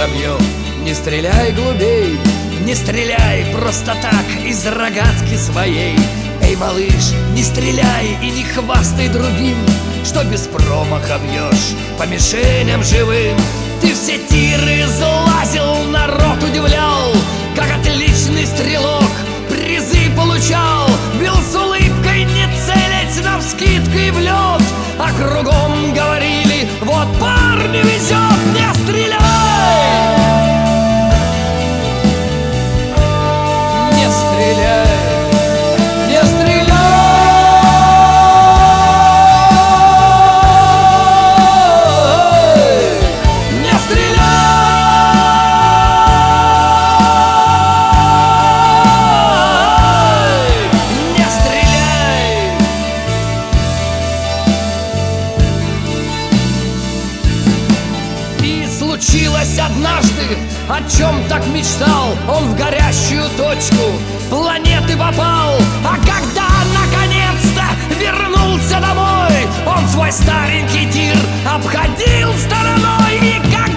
воробьев. Не стреляй глубей, не стреляй просто так из рогатки своей. Эй, малыш, не стреляй и не хвастай другим, что без промаха бьешь по мишеням живым. Ты все тиры залазил, народ удивлял, как отличный стрелок призы получал. Бил с улыбкой, не целясь навскидку и в лед, а кругом говорили: вот парню везет, не стреляй! Не стреляй! Не стреляй! Не стреляй! Не стреляй! И случилось однажды, о чем так мечтал. Он в горящую точку планеты попал. А когда наконец-то вернулся домой, он свой старенький тир обходил стороной. И как